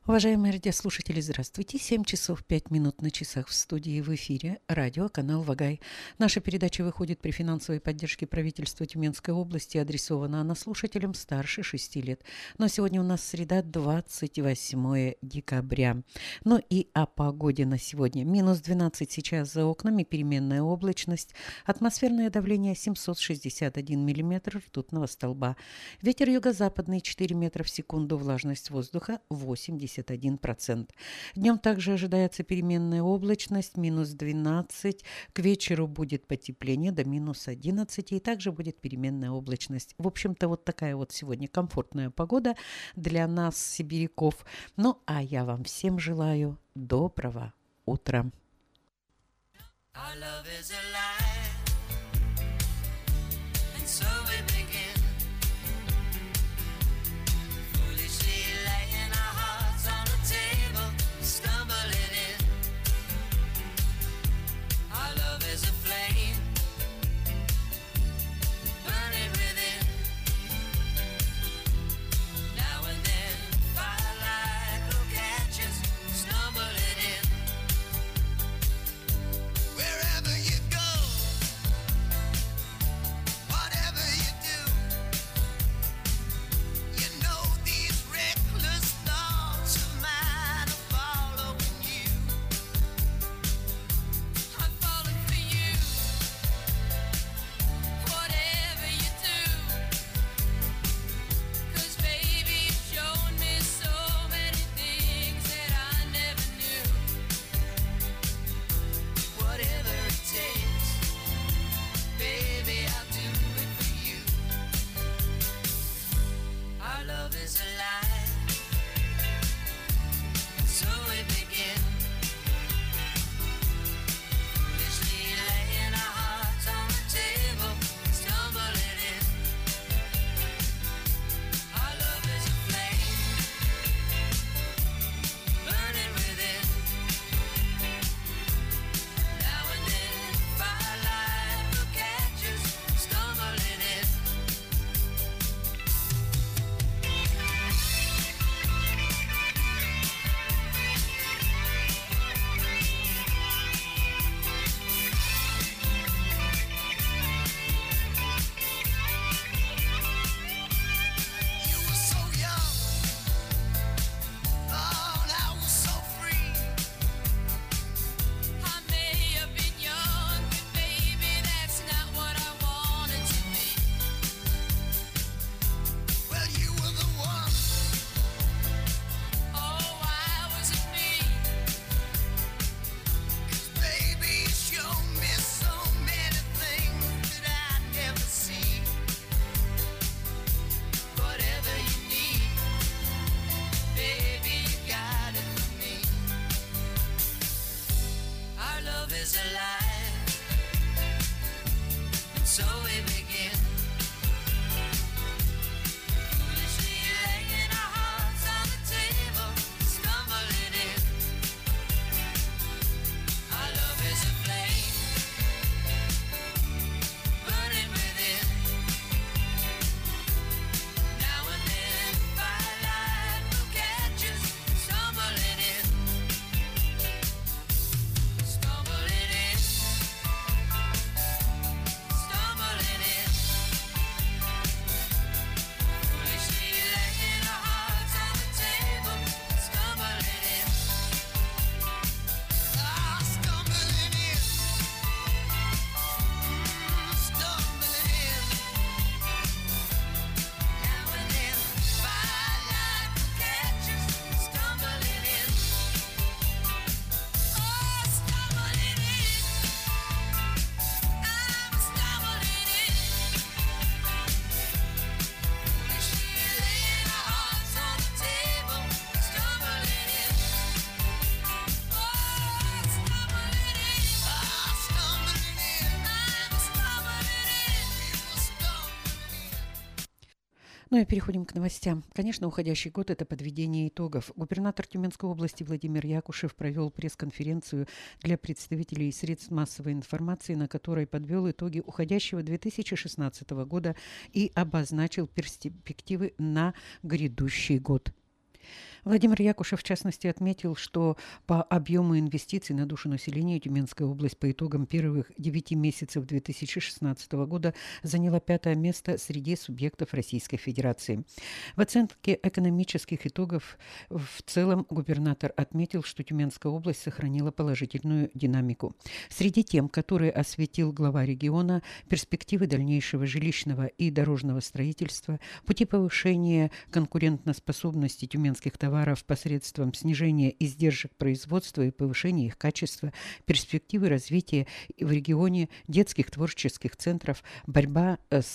Уважаемые радиослушатели, здравствуйте. 7 часов 5 минут на часах в студии, в эфире радио «Канал Вагай». Наша передача выходит при финансовой поддержке правительства Тюменской области. Адресована она слушателям старше 6 лет. Но сегодня у нас среда, 28 декабря. Ну и о погоде на сегодня. Минус 12 сейчас за окнами, переменная облачность. Атмосферное давление 761 миллиметр ртутного столба. Ветер юго-западный 4 метра в секунду, влажность воздуха 81%. Днем также ожидается переменная облачность, минус 12. К вечеру будет потепление до минус 11. И также будет переменная облачность. В общем-то, вот такая вот сегодня комфортная погода для нас, сибиряков. Ну, а я вам всем желаю доброго утра. Ну и переходим к новостям. Конечно, уходящий год – это подведение итогов. Губернатор Тюменской области Владимир Якушев провел пресс-конференцию для представителей средств массовой информации, на которой подвел итоги уходящего 2016 года и обозначил перспективы на грядущий год. Владимир Якушев, в частности, отметил, что по объему инвестиций на душу населения Тюменская область по итогам первых 9 месяцев 2016 года заняла 5-е место среди субъектов Российской Федерации. В оценке экономических итогов в целом губернатор отметил, что Тюменская область сохранила положительную динамику. Среди тем, которые осветил глава региона, перспективы дальнейшего жилищного и дорожного строительства, пути повышения конкурентоспособности тюменских товаров посредством снижения издержек производства и повышения их качества, перспективы развития в регионе детских творческих центров, борьба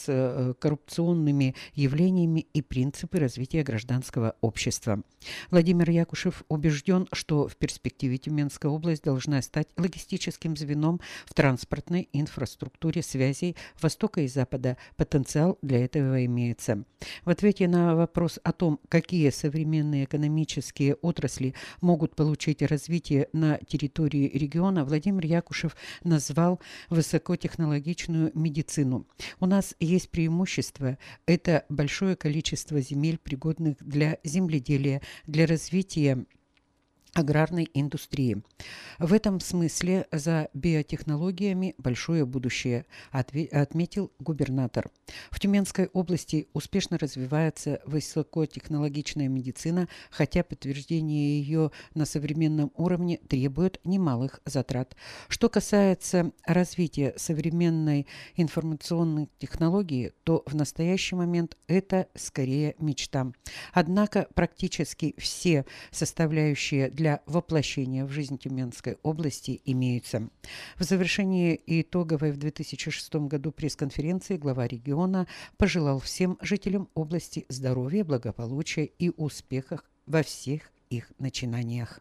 с коррупционными явлениями и принципы развития гражданского общества. Владимир Якушев убежден, что в перспективе Тюменская область должна стать логистическим звеном в транспортной инфраструктуре связей Востока и Запада. Потенциал для этого имеется. В ответе на вопрос о том, какие современные экономические отрасли могут получить развитие на территории региона, Владимир Якушев назвал высокотехнологичную медицину. У нас есть преимущество – это большое количество земель, пригодных для земледелия, для развития аграрной индустрии. В этом смысле за биотехнологиями большое будущее, отметил губернатор. В Тюменской области успешно развивается высокотехнологичная медицина, хотя подтверждение ее на современном уровне требует немалых затрат. Что касается развития современной информационной технологии, то в настоящий момент это скорее мечта. Однако практически все составляющие для воплощения в жизнь Тюменской области имеются. В завершении итоговой в 2006 году пресс-конференции глава региона пожелал всем жителям области здоровья, благополучия и успехов во всех их начинаниях.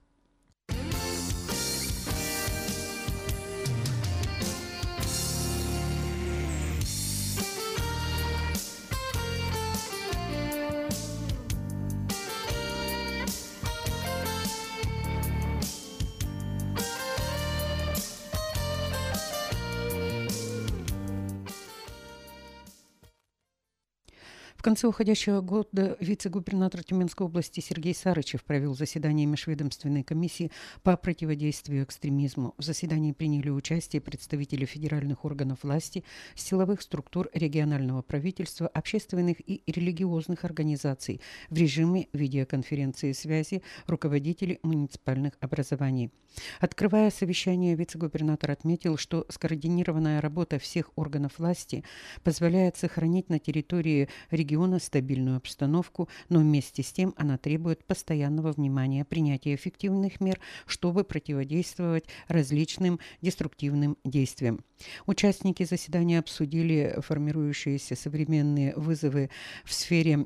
В конце уходящего года вице-губернатор Тюменской области Сергей Сарычев провел заседание межведомственной комиссии по противодействию экстремизму. В заседании приняли участие представители федеральных органов власти, силовых структур регионального правительства, общественных и религиозных организаций в режиме видеоконференции связи, руководители муниципальных образований. Открывая совещание, вице-губернатор отметил, что скоординированная работа всех органов власти позволяет сохранить на территории региона стабильную обстановку, но вместе с тем она требует постоянного внимания, принятия эффективных мер, чтобы противодействовать различным деструктивным действиям. Участники заседания обсудили формирующиеся современные вызовы в сфере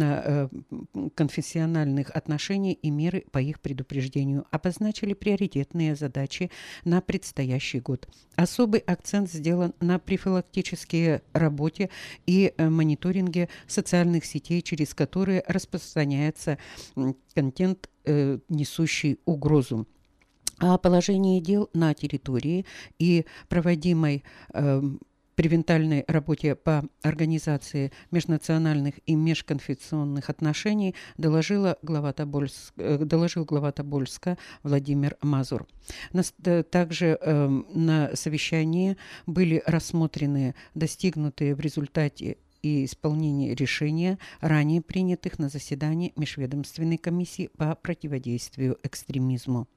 этноконфессиональных отношений и меры по их предупреждению, обозначили приоритетные задачи на предстоящий год. Особый акцент сделан на профилактической работе и мониторинге социальных сетей, через которые распространяется контент, несущий угрозу. О положении дел на территории и проводимой превентивной работе по организации межнациональных и межконфессионных отношений доложил глава Тобольска Владимир Мазур. Также на совещании были рассмотрены достигнутые в результате и исполнение решения, ранее принятых на заседании Межведомственной комиссии по противодействию экстремизму.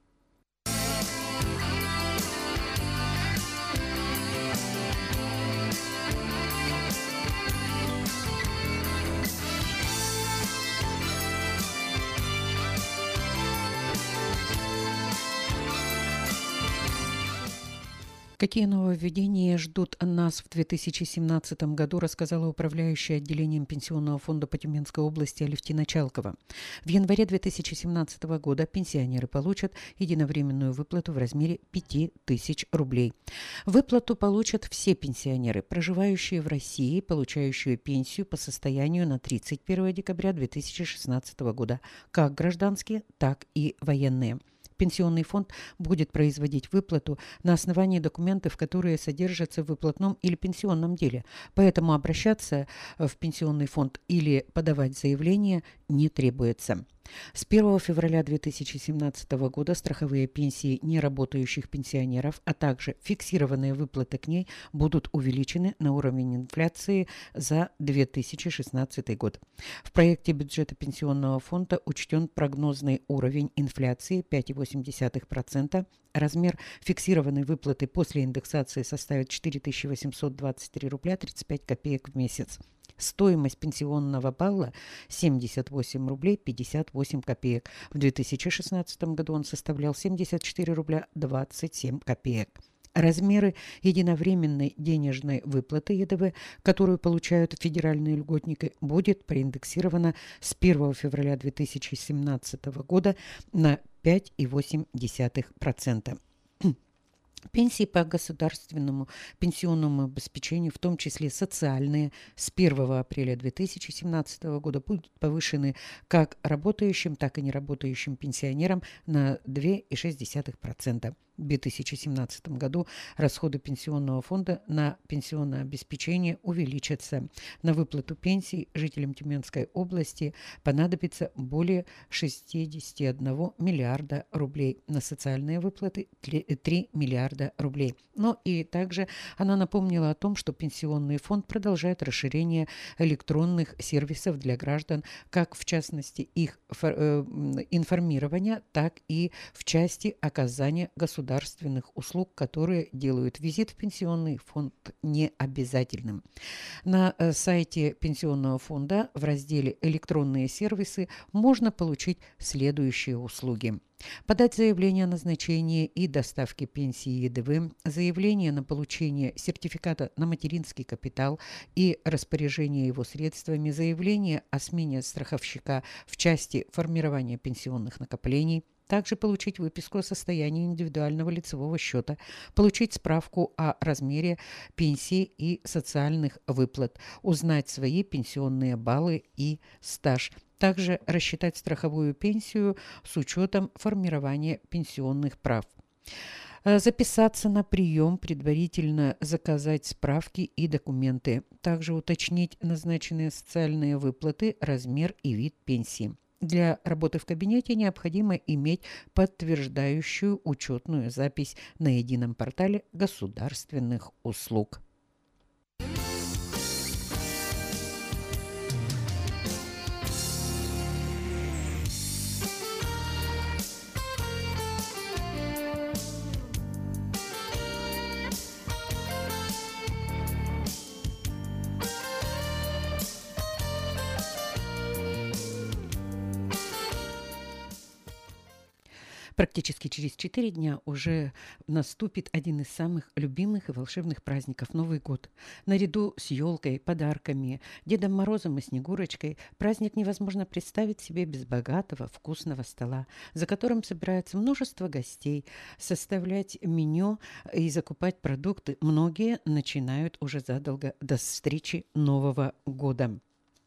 Какие нововведения ждут нас в 2017 году, рассказала управляющая отделением Пенсионного фонда по Тюменской области Алевтина Чалкова. В январе 2017 года пенсионеры получат единовременную выплату в размере 5000 рублей. Выплату получат все пенсионеры, проживающие в России, получающие пенсию по состоянию на 31 декабря 2016 года, как гражданские, так и военные. Пенсионный фонд будет производить выплату на основании документов, которые содержатся в выплатном или пенсионном деле. Поэтому обращаться в пенсионный фонд или подавать заявление не требуется. С 1 февраля 2017 года страховые пенсии неработающих пенсионеров, а также фиксированные выплаты к ней будут увеличены на уровень инфляции за 2016 год. В проекте бюджета Пенсионного фонда учтен прогнозный уровень инфляции 5,8%. Размер фиксированной выплаты после индексации составит 4823 рубля 35 копеек в месяц. Стоимость пенсионного балла 78 рублей 58 копеек. В 2016 году он составлял 74 рубля 27 копеек. Размеры единовременной денежной выплаты ЕДВ, которую получают федеральные льготники, будет проиндексировано с 1 февраля 2017 года на 5,8%. Пенсии по государственному пенсионному обеспечению, в том числе социальные, с 1 апреля 2017 года будут повышены как работающим, так и неработающим пенсионерам на 2,6%. В 2017 году расходы Пенсионного фонда на пенсионное обеспечение увеличатся. На выплату пенсий жителям Тюменской области понадобится более 61 миллиарда рублей. На социальные выплаты 3 миллиарда рублей. Но и также она напомнила о том, что Пенсионный фонд продолжает расширение электронных сервисов для граждан, как в частности их информирования, так и в части оказания государственных услуг, которые делают визит в Пенсионный фонд необязательным. На сайте Пенсионного фонда в разделе «Электронные сервисы» можно получить следующие услуги. Подать заявление о назначении и доставке пенсии ЕДВ, заявление на получение сертификата на материнский капитал и распоряжение его средствами, заявление о смене страховщика в части формирования пенсионных накоплений, также получить выписку о состоянии индивидуального лицевого счета, получить справку о размере пенсии и социальных выплат, узнать свои пенсионные баллы и стаж. Также рассчитать страховую пенсию с учетом формирования пенсионных прав. Записаться на прием, предварительно заказать справки и документы. Также уточнить назначенные социальные выплаты, размер и вид пенсии. Для работы в кабинете необходимо иметь подтверждающую учетную запись на едином портале государственных услуг. Практически через 4 дня уже наступит один из самых любимых и волшебных праздников – Новый год. Наряду с елкой, подарками, Дедом Морозом и Снегурочкой праздник невозможно представить себе без богатого, вкусного стола, за которым собирается множество гостей. Составлять меню и закупать продукты многие начинают уже задолго до встречи Нового года.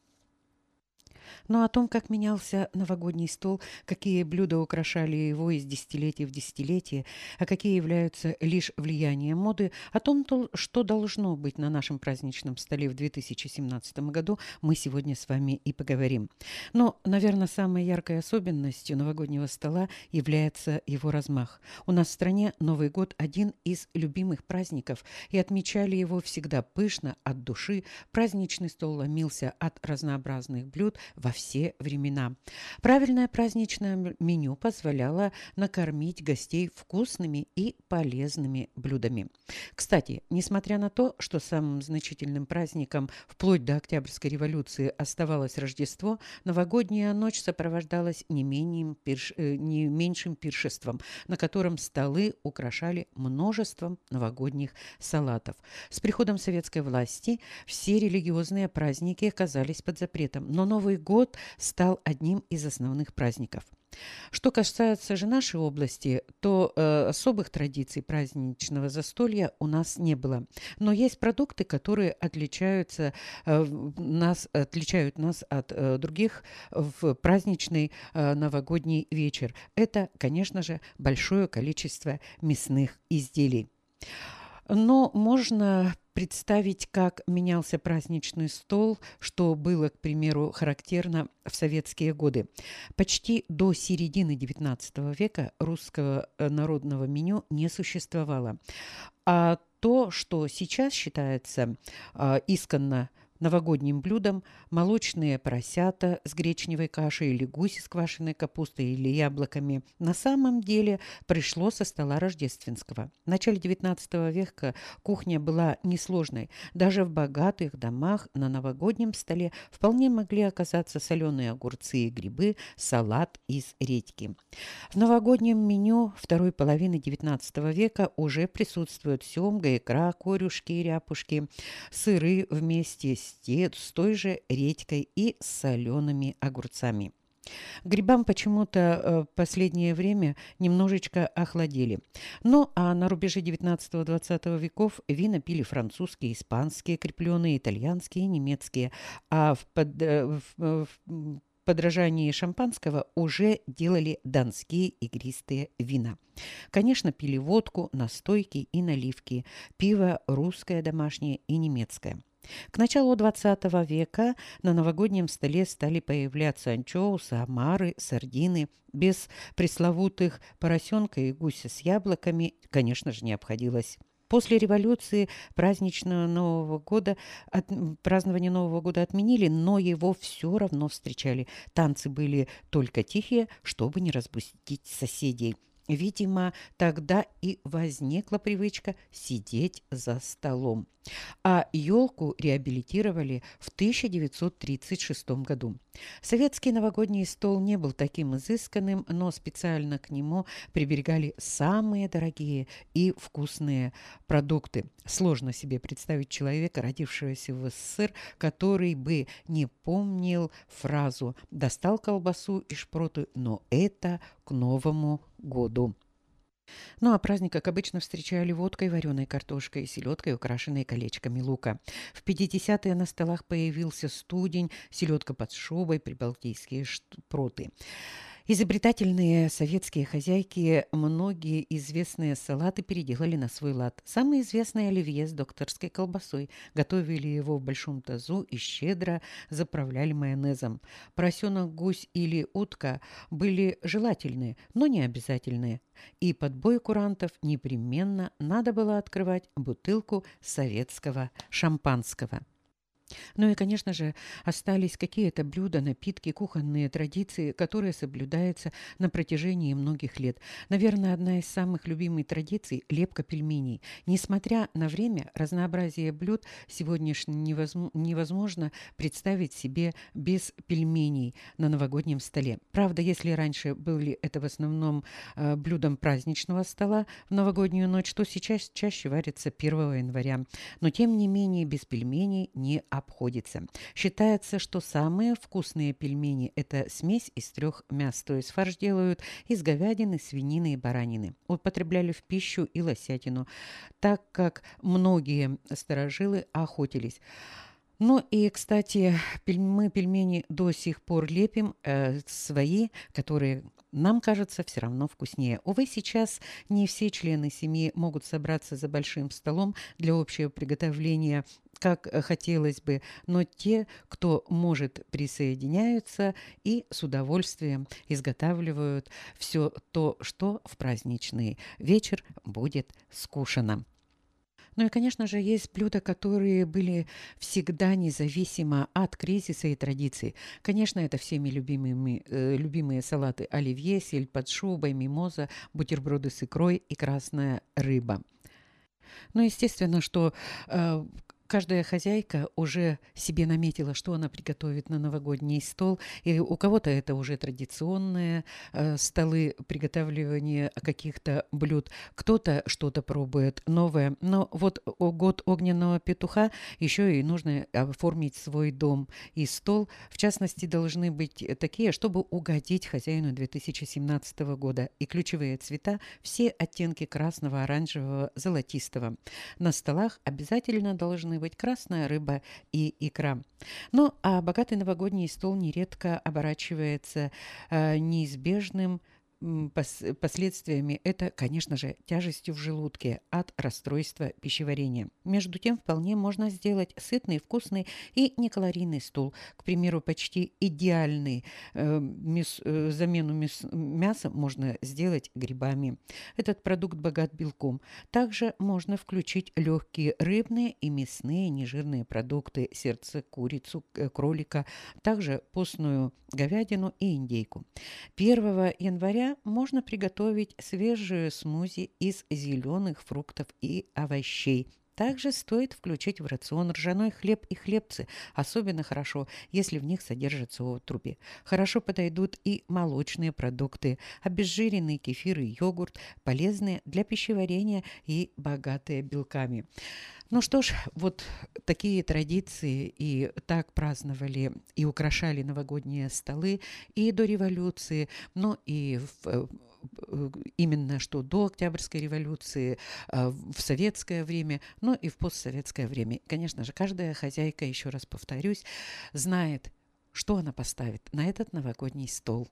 Но о том, как менялся новогодний стол, какие блюда украшали его из десятилетия в десятилетие, а какие являются лишь влиянием моды, о том, что должно быть на нашем праздничном столе в 2017 году, мы сегодня с вами и поговорим. Но, наверное, самой яркой особенностью новогоднего стола является его размах. У нас в стране Новый год – один из любимых праздников, и отмечали его всегда пышно, от души. Праздничный стол ломился от разнообразных блюд во все времена. Правильное праздничное меню позволяло накормить гостей вкусными и полезными блюдами. Кстати, несмотря на то, что самым значительным праздником вплоть до Октябрьской революции оставалось Рождество, новогодняя ночь сопровождалась не меньшим пиршеством, на котором столы украшали множеством новогодних салатов. С приходом советской власти все религиозные праздники оказались под запретом, но Новый год стал одним из основных праздников. Что касается же нашей области, то особых традиций праздничного застолья у нас не было. Но есть продукты, которые отличают нас от других в праздничный новогодний вечер. Это, конечно же, большое количество мясных изделий. Но можно представить, как менялся праздничный стол, что было, к примеру, характерно в советские годы. Почти до середины XIX века русского народного меню не существовало. А то, что сейчас считается исконно новогодним блюдом, молочные поросята с гречневой кашей или гуси с квашеной капустой или яблоками, на самом деле пришло со стола рождественского. В начале XIX века кухня была несложной. Даже в богатых домах на новогоднем столе вполне могли оказаться соленые огурцы и грибы, салат из редьки. В новогоднем меню второй половины XIX века уже присутствуют семга, икра, корюшки и ряпушки, сыры вместе с той же редькой и солеными огурцами. Грибам почему-то в последнее время немножечко охладели. Ну, а на рубеже 19-20 веков вина пили французские, испанские, крепленые, итальянские и немецкие, а в подражании шампанского уже делали донские игристые вина. Конечно, пили водку, настойки и наливки, пиво русское домашнее и немецкое. К началу XX века на новогоднем столе стали появляться анчоусы, омары, сардины. Без пресловутых поросенка и гуся с яблоками, конечно же, не обходилось. После революции празднование Нового года отменили, но его все равно встречали. Танцы были только тихие, чтобы не разбудить соседей. Видимо, тогда и возникла привычка сидеть за столом. А елку реабилитировали в 1936 году. Советский новогодний стол не был таким изысканным, но специально к нему приберегали самые дорогие и вкусные продукты. Сложно себе представить человека, родившегося в СССР, который бы не помнил фразу «достал колбасу и шпроты, но это к Новому году». Ну а праздник, как обычно, встречали водкой, вареной картошкой и селедкой, украшенной колечками лука. В 50-е на столах появился студень, селедка под шубой, прибалтийские шпроты. Изобретательные советские хозяйки многие известные салаты переделали на свой лад. Самый известный оливье с докторской колбасой. Готовили его в большом тазу и щедро заправляли майонезом. Поросенок, гусь или утка были желательные, но не обязательные. И под бой курантов непременно надо было открывать бутылку советского шампанского. Ну и, конечно же, остались какие-то блюда, напитки, кухонные традиции, которые соблюдаются на протяжении многих лет. Наверное, одна из самых любимых традиций – лепка пельменей. Несмотря на время, разнообразие блюд сегодняшнее невозможно представить себе без пельменей на новогоднем столе. Правда, если раньше были это в основном блюдом праздничного стола в новогоднюю ночь, то сейчас чаще варится 1 января. Но, тем не менее, без пельменей не обходится. Считается, что самые вкусные пельмени – это смесь из 3 мяс, то есть фарш делают из говядины, свинины и баранины. Употребляли в пищу и лосятину, так как многие старожилы охотились. Ну и, кстати, мы пельмени до сих пор лепим свои, которые нам кажется все равно вкуснее. Увы, сейчас не все члены семьи могут собраться за большим столом для общего приготовления, как хотелось бы, но те, кто может, присоединяются и с удовольствием изготавливают все то, что в праздничный вечер будет скушано. Ну и, конечно же, есть блюда, которые были всегда независимо от кризиса и традиций. Конечно, это всеми любимые салаты оливье, сель под шубой, мимоза, бутерброды с икрой и красная рыба. Ну, естественно, что каждая хозяйка уже себе наметила, что она приготовит на новогодний стол. И у кого-то это уже традиционные столы приготавливания каких-то блюд. Кто-то что-то пробует новое. Но вот год огненного петуха еще и нужно оформить свой дом и стол. В частности, должны быть такие, чтобы угодить хозяину 2017 года. И ключевые цвета – все оттенки красного, оранжевого, золотистого. На столах обязательно должны быть красная рыба и икра. Ну, а богатый новогодний стол нередко оборачивается неизбежным последствиями это, конечно же, тяжестью в желудке от расстройства пищеварения. Между тем, вполне можно сделать сытный, вкусный и некалорийный стол. К примеру, почти идеальный замену мяса можно сделать грибами. Этот продукт богат белком. Также можно включить легкие рыбные и мясные нежирные продукты, сердце, курицу, кролика, также постную говядину и индейку. 1 января можно приготовить свежие смузи из зеленых фруктов и овощей. Также стоит включить в рацион ржаной хлеб и хлебцы, особенно хорошо, если в них содержатся отруби. Хорошо подойдут и молочные продукты, обезжиренный кефир и йогурт, полезные для пищеварения и богатые белками. Ну что ж, вот такие традиции и так праздновали и украшали новогодние столы и до революции, но и именно что до Октябрьской революции, в советское время, но и в постсоветское время. Конечно же, каждая хозяйка, еще раз повторюсь, знает, что она поставит на этот новогодний стол.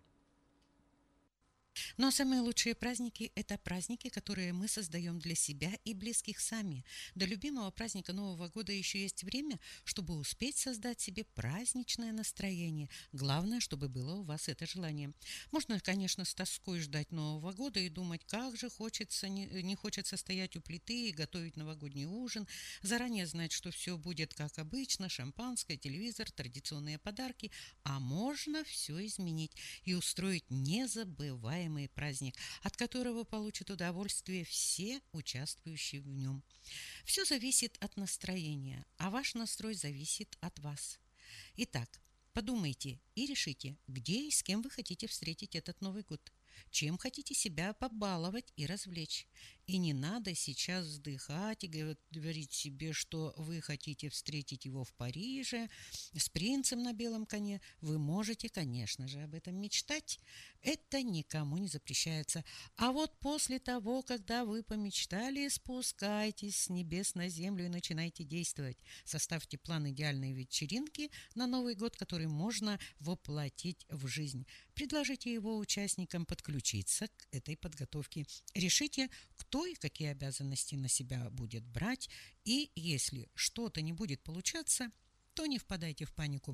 Но самые лучшие праздники – это праздники, которые мы создаем для себя и близких сами. До любимого праздника Нового года еще есть время, чтобы успеть создать себе праздничное настроение. Главное, чтобы было у вас это желание. Можно, конечно, с тоской ждать Нового года и думать, как же хочется, не хочется стоять у плиты и готовить новогодний ужин, заранее знать, что все будет как обычно, шампанское, телевизор, традиционные подарки, а можно все изменить и устроить незабываемый праздник, от которого получат удовольствие все участвующие в нем. Все зависит от настроения, а ваш настрой зависит от вас. Итак, подумайте и решите, где и с кем вы хотите встретить этот Новый год. Чем хотите себя побаловать и развлечь. И не надо сейчас вздыхать и говорить себе, что вы хотите встретить его в Париже с принцем на белом коне. Вы можете, конечно же, об этом мечтать. Это никому не запрещается. А вот после того, когда вы помечтали, спускайтесь с небес на землю и начинайте действовать. Составьте план идеальной вечеринки на Новый год, который можно воплотить в жизнь. Предложите его участникам подключиться к этой подготовке. Решите, кто и какие обязанности на себя будет брать. И если что-то не будет получаться, то не впадайте в панику,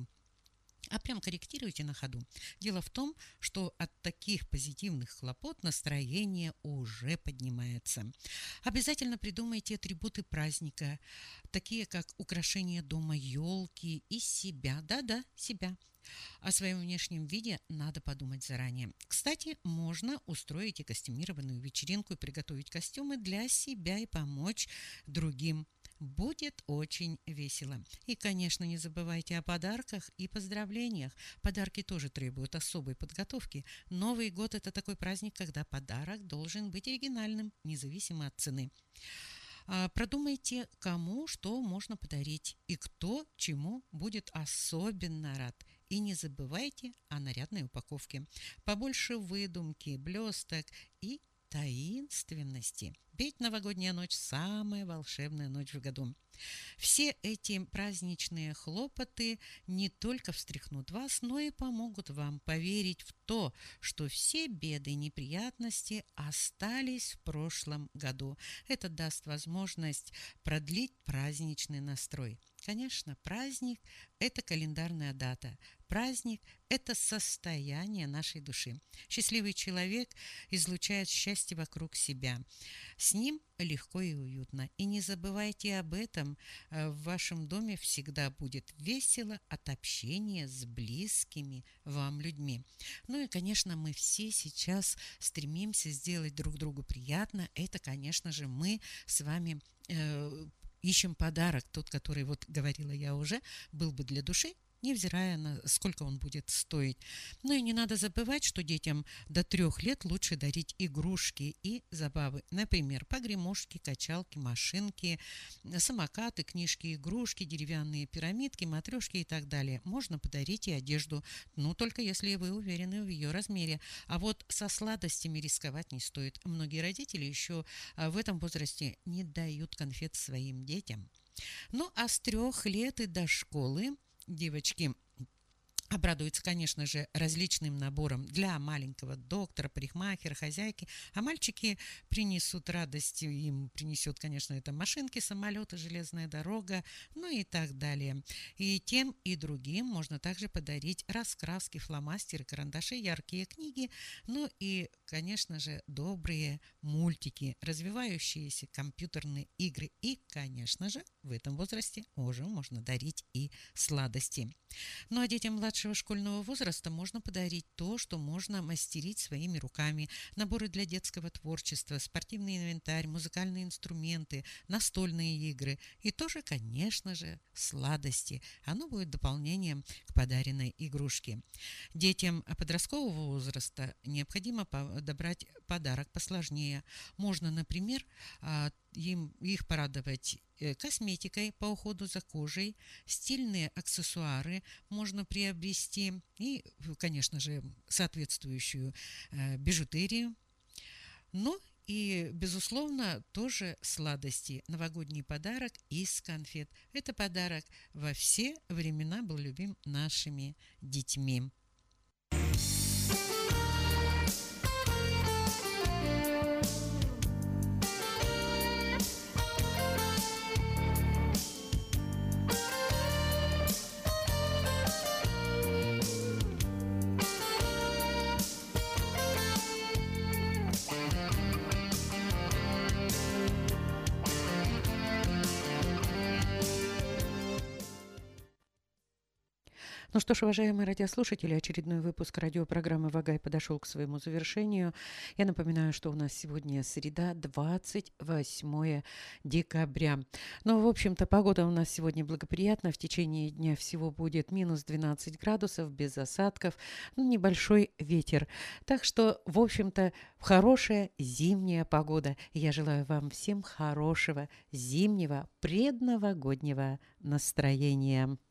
а прям корректируйте на ходу. Дело в том, что от таких позитивных хлопот настроение уже поднимается. Обязательно придумайте атрибуты праздника, такие как украшение дома, елки и себя. Да-да, себя. О своем внешнем виде надо подумать заранее. Кстати, можно устроить и костюмированную вечеринку и приготовить костюмы для себя и помочь другим. Будет очень весело. И, конечно, не забывайте о подарках и поздравлениях. Подарки тоже требуют особой подготовки. Новый год – это такой праздник, когда подарок должен быть оригинальным, независимо от цены. Продумайте, кому что можно подарить и кто чему будет особенно рад. И не забывайте о нарядной упаковке. Побольше выдумки, блесток и таинственности. Ведь новогодняя ночь – самая волшебная ночь в году. Все эти праздничные хлопоты не только встряхнут вас, но и помогут вам поверить в то, что все беды и неприятности остались в прошлом году. Это даст возможность продлить праздничный настрой. Конечно, праздник – это календарная дата. Праздник – это состояние нашей души. Счастливый человек излучает счастье вокруг себя. С ним легко и уютно. И не забывайте об этом. В вашем доме всегда будет весело от общения с близкими вам людьми. Ну и, конечно, мы все сейчас стремимся сделать друг другу приятно. Это, конечно же, мы с вами ищем подарок, тот, который, вот говорила я уже, был бы для души, невзирая на сколько он будет стоить. Ну и не надо забывать, что детям до 3 лет лучше дарить игрушки и забавы. Например, погремушки, качалки, машинки, самокаты, книжки, игрушки, деревянные пирамидки, матрешки и так далее. Можно подарить и одежду, ну только если вы уверены в ее размере. А вот со сладостями рисковать не стоит. Многие родители еще в этом возрасте не дают конфет своим детям. Ну а с 3 лет и до школы девочки Обрадуется, конечно же, различным набором для маленького доктора, парикмахера, хозяйки. А мальчики принесут радость, им принесет, конечно, это машинки, самолеты, железная дорога, ну и так далее. И тем, и другим можно также подарить раскраски, фломастеры, карандаши, яркие книги, ну и, конечно же, добрые мультики, развивающиеся компьютерные игры. И, конечно же, в этом возрасте уже можно дарить и сладости. Ну а детям младшего школьного возраста можно подарить то, что можно мастерить своими руками. Наборы для детского творчества, спортивный инвентарь, музыкальные инструменты, настольные игры и тоже, конечно же, сладости. Оно будет дополнением к подаренной игрушке. Детям подросткового возраста необходимо подобрать подарок посложнее. Можно, например, их порадовать косметикой по уходу за кожей, стильные аксессуары можно приобрести и, конечно же, соответствующую бижутерию. Но и, безусловно, тоже сладости. Новогодний подарок из конфет. Это подарок во все времена был любим нашими детьми. Ну что ж, уважаемые радиослушатели, очередной выпуск радиопрограммы «Вагай» подошел к своему завершению. Я напоминаю, что у нас сегодня среда, 28 декабря. Но, в общем-то, погода у нас сегодня благоприятна. В течение дня всего будет минус 12 градусов, без осадков, небольшой ветер. Так что, в общем-то, хорошая зимняя погода. Я желаю вам всем хорошего зимнего предновогоднего настроения.